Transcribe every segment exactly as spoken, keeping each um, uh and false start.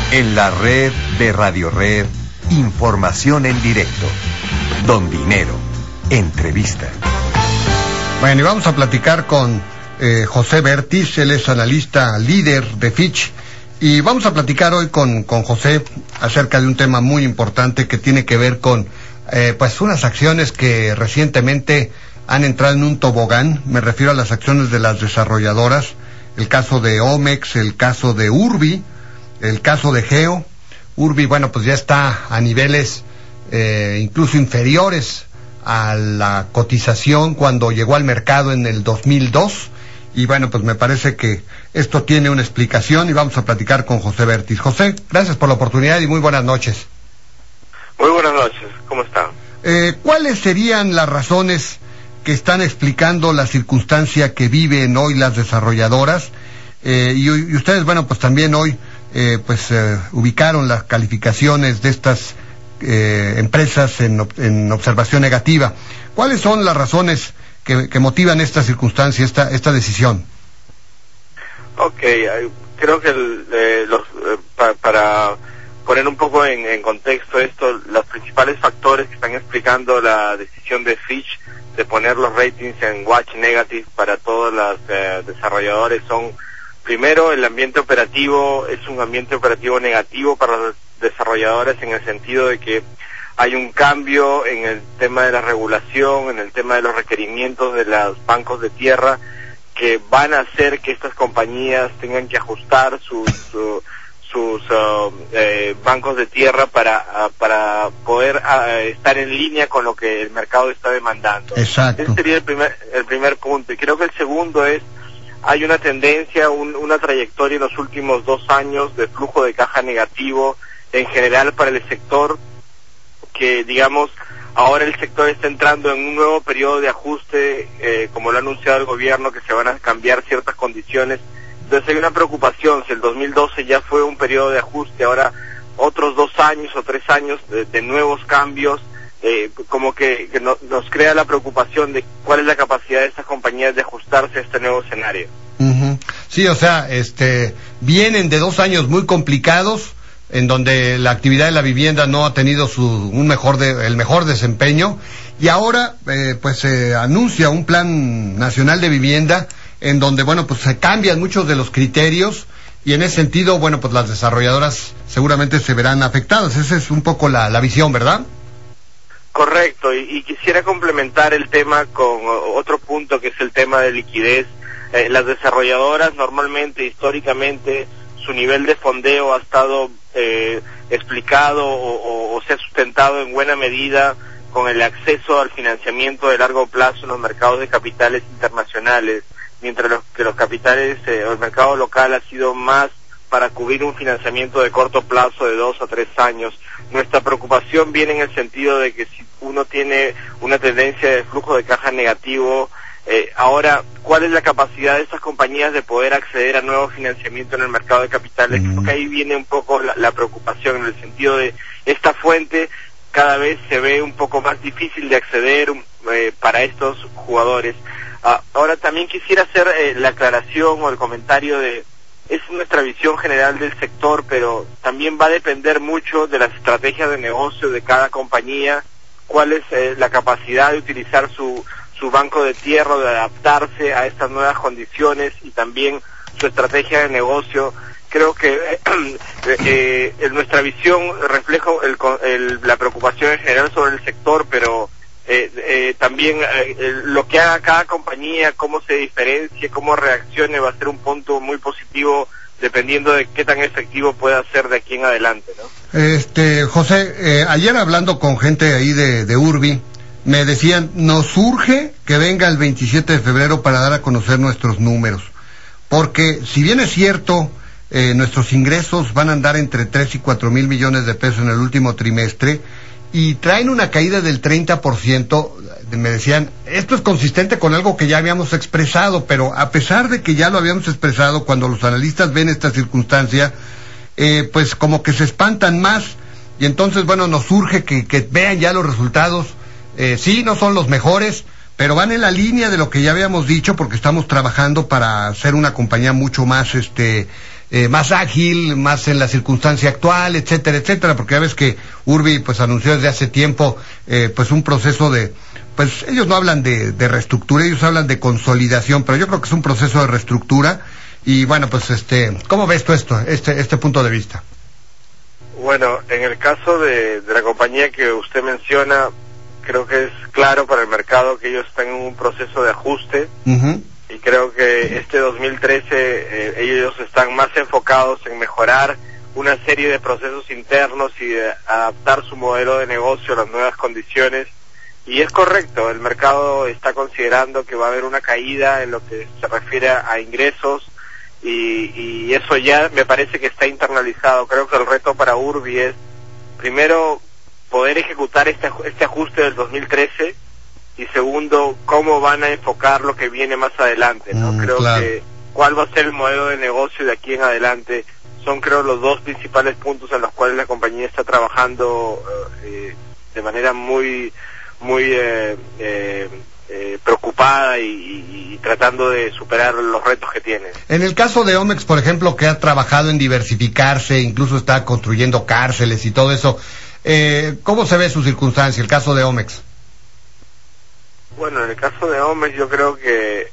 En la red de Radio Red, información en directo. Don Dinero, entrevista. Bueno, y vamos a platicar con eh, José Vertis, él es analista líder de Fitch, y vamos a platicar hoy con, con José acerca de un tema muy importante que tiene que ver con eh, pues unas acciones que recientemente han entrado en un tobogán. Me refiero a las acciones de las desarrolladoras, el caso de Omex, el caso de Urbi, el caso de Geo. Urbi, bueno, pues ya está a niveles eh, incluso inferiores a la cotización cuando llegó al mercado en el dos mil dos, y bueno, pues me parece que esto tiene una explicación y vamos a platicar con José Vertis. José, gracias por la oportunidad y muy buenas noches. Muy buenas noches, ¿cómo están? Eh, ¿Cuáles serían las razones que están explicando la circunstancia que viven hoy las desarrolladoras? Eh, y, y ustedes, bueno, pues también hoy eh, pues eh, ubicaron las calificaciones de estas eh, empresas en, en observación negativa. ¿Cuáles son las razones que, que motivan esta circunstancia, esta esta decisión? Ok, creo que el, eh, los, eh, pa, para poner un poco en, en contexto esto, los principales factores que están explicando la decisión de Fitch de poner los ratings en watch negative para todos los eh, desarrolladores son: primero, el ambiente operativo es un ambiente operativo negativo para los desarrolladores en el sentido de que hay un cambio en el tema de la regulación, en el tema de los requerimientos de los bancos de tierra, que van a hacer que estas compañías tengan que ajustar sus su, sus uh, eh, bancos de tierra para uh, para poder uh, estar en línea con lo que el mercado está demandando. Exacto. Ese sería el primer el primer punto. Y creo que el segundo es: hay una tendencia, un, una trayectoria en los últimos dos años de flujo de caja negativo en general para el sector, que digamos ahora el sector está entrando en un nuevo periodo de ajuste, eh, como lo ha anunciado el gobierno, que se van a cambiar ciertas condiciones. Entonces hay una preocupación: si el dos mil doce ya fue un periodo de ajuste, ahora otros dos años o tres años de, de nuevos cambios, eh, como que, que no, nos crea la preocupación de cuál es la capacidad de estas compañías de ajustarse a este nuevo escenario. Uh-huh. Sí, o sea, este, vienen de dos años muy complicados, en donde la actividad de la vivienda no ha tenido su un mejor de, el mejor desempeño, y ahora eh, pues se eh, anuncia un plan nacional de vivienda en donde, bueno, pues se cambian muchos de los criterios, y en ese sentido, bueno, pues las desarrolladoras seguramente se verán afectadas. Esa es un poco la, la visión, ¿verdad? Correcto, y, y quisiera complementar el tema con otro punto, que es el tema de liquidez. Eh, las desarrolladoras normalmente, históricamente, su nivel de fondeo ha estado eh, explicado o, o, o se ha sustentado en buena medida con el acceso al financiamiento de largo plazo en los mercados de capitales internacionales, mientras los, que los capitales eh, o el mercado local ha sido más para cubrir un financiamiento de corto plazo de dos a tres años. Nuestra preocupación viene en el sentido de que si uno tiene una tendencia de flujo de caja negativo, Eh, ahora, ¿cuál es la capacidad de estas compañías de poder acceder a nuevo financiamiento en el mercado de capitales? Mm. Creo que ahí viene un poco la, la preocupación, en el sentido de esta fuente cada vez se ve un poco más difícil de acceder eh, para estos jugadores. Ah, ahora también quisiera hacer eh, la aclaración o el comentario de: es nuestra visión general del sector, pero también va a depender mucho de las estrategias de negocio de cada compañía, cuál es eh, la capacidad de utilizar su su banco de tierra, de adaptarse a estas nuevas condiciones, y también su estrategia de negocio. Creo que eh, eh, en nuestra visión refleja el, el, la preocupación en general sobre el sector, pero eh, eh, también eh, lo que haga cada compañía, cómo se diferencie, cómo reaccione, va a ser un punto muy positivo dependiendo de qué tan efectivo pueda ser de aquí en adelante, ¿no? Este, José, eh, ayer hablando con gente ahí de, de Urbi, me decían: nos urge que venga el veintisiete de febrero para dar a conocer nuestros números, porque si bien es cierto, eh, nuestros ingresos van a andar entre tres y cuatro mil millones de pesos en el último trimestre, y traen una caída del treinta por ciento, me decían, esto es consistente con algo que ya habíamos expresado, pero a pesar de que ya lo habíamos expresado, cuando los analistas ven esta circunstancia, eh, pues como que se espantan más, y entonces, bueno, nos urge que, que vean ya los resultados. Eh, sí, no son los mejores, pero van en la línea de lo que ya habíamos dicho, porque estamos trabajando para ser una compañía mucho más este eh, más ágil, más en la circunstancia actual, etcétera, etcétera, porque ya ves que Urbi pues anunció desde hace tiempo eh, pues un proceso de, pues ellos no hablan de, de reestructura, ellos hablan de consolidación, pero yo creo que es un proceso de reestructura. Y bueno, pues este, ¿cómo ves tú esto, este, este punto de vista? Bueno, en el caso de, de la compañía que usted menciona, creo que es claro para el mercado que ellos están en un proceso de ajuste. Uh-huh. Y creo que este dos mil trece eh, ellos están más enfocados en mejorar una serie de procesos internos y de adaptar su modelo de negocio a las nuevas condiciones. Y es correcto, el mercado está considerando que va a haber una caída en lo que se refiere a ingresos. Y, y eso ya me parece que está internalizado. Creo que el reto para Urbi es, primero, poder ejecutar este, este ajuste del dos mil trece, y segundo, cómo van a enfocar lo que viene más adelante, ¿no? Mm, creo claro. que cuál va a ser el modelo de negocio de aquí en adelante son, creo, los dos principales puntos en los cuales la compañía está trabajando eh, de manera muy, muy eh, eh, Eh, preocupada y, y, y tratando de superar los retos que tiene. En el caso de Omex, por ejemplo, que ha trabajado en diversificarse, incluso está construyendo cárceles y todo eso, eh, ¿cómo se ve su circunstancia, el caso de Omex? Bueno, en el caso de Omex yo creo que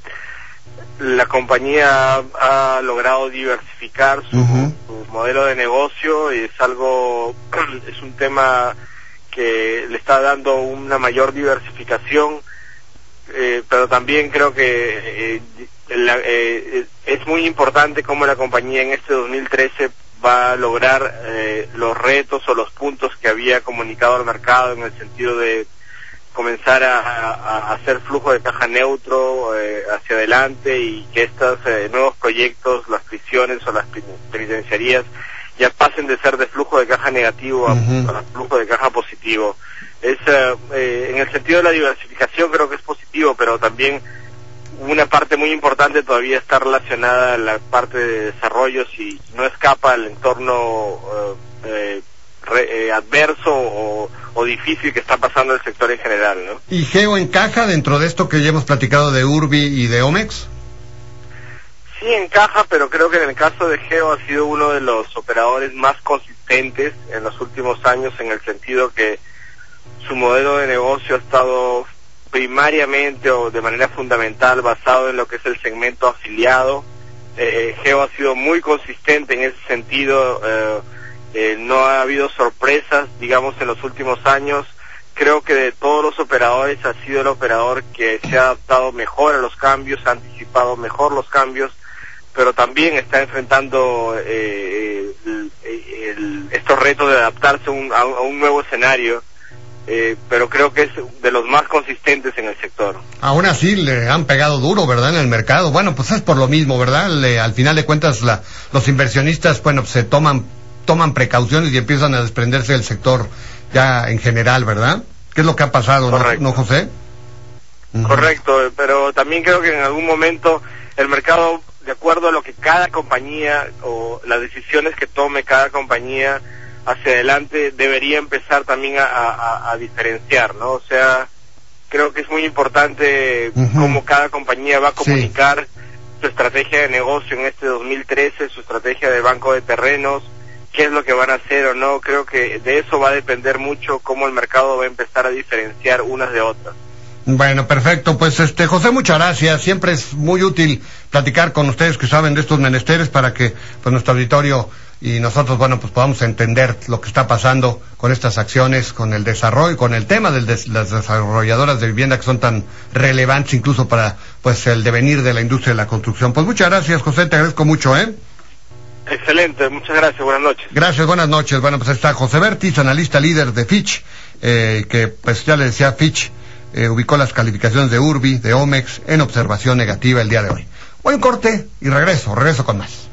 la compañía ha, ha logrado diversificar su, uh-huh. su modelo de negocio, y es algo, es un tema que le está dando una mayor diversificación. Eh, pero también creo que eh, la, eh, es muy importante cómo la compañía en este dos mil trece va a lograr eh, los retos o los puntos que había comunicado al mercado, en el sentido de comenzar a, a, a hacer flujo de caja neutro eh, hacia adelante, y que estos eh, nuevos proyectos, las prisiones o las penitenciarías, ya pasen de ser de flujo de caja negativo a, uh-huh. a flujo de caja positivo. Es eh, en el sentido de la diversificación creo que es positivo, pero también una parte muy importante todavía está relacionada a la parte de desarrollo, si no escapa al entorno eh, re, eh, adverso o, o difícil que está pasando el sector en general, ¿no? ¿Y Geo encaja dentro de esto que ya hemos platicado de Urbi y de Omex? Sí encaja, pero creo que en el caso de Geo ha sido uno de los operadores más consistentes en los últimos años, en el sentido que su modelo de negocio ha estado primariamente o de manera fundamental basado en lo que es el segmento afiliado. Eh, Geo ha sido muy consistente en ese sentido, eh, eh, no ha habido sorpresas, digamos, en los últimos años. Creo que de todos los operadores ha sido el operador que se ha adaptado mejor a los cambios, ha anticipado mejor los cambios, pero también está enfrentando eh, el, el, estos retos de adaptarse a un, a un nuevo escenario. Eh, pero creo que es de los más consistentes en el sector. Aún así le han pegado duro, ¿verdad?, en el mercado. Bueno, pues es por lo mismo, ¿verdad? Le, al final de cuentas la, los inversionistas, bueno, pues se toman toman precauciones y empiezan a desprenderse del sector ya en general, ¿verdad? ¿Qué es lo que ha pasado, ¿no, ¿no, José? Uh-huh. Correcto, pero también creo que en algún momento el mercado, de acuerdo a lo que cada compañía o las decisiones que tome cada compañía hacia adelante, debería empezar también a, a, a diferenciar, ¿no? O sea, creo que es muy importante uh-huh. cómo cada compañía va a comunicar sí. su estrategia de negocio en este dos mil trece, su estrategia de banco de terrenos, qué es lo que van a hacer o no. Creo que de eso va a depender mucho cómo el mercado va a empezar a diferenciar unas de otras. Bueno, perfecto. Pues este José, muchas gracias. Siempre es muy útil platicar con ustedes que saben de estos menesteres, para que pues nuestro auditorio y nosotros, bueno, pues podamos entender lo que está pasando con estas acciones, con el desarrollo, con el tema de des- las desarrolladoras de vivienda, que son tan relevantes incluso para pues el devenir de la industria de la construcción. Pues muchas gracias, José, te agradezco mucho, ¿eh? Excelente, muchas gracias, buenas noches. Gracias, buenas noches. Bueno, pues está José Vertis, analista líder de Fitch, eh, que pues ya le decía, Fitch eh, ubicó las calificaciones de Urbi, de Omex, en observación negativa el día de hoy. Voy a un corte y regreso, regreso con más.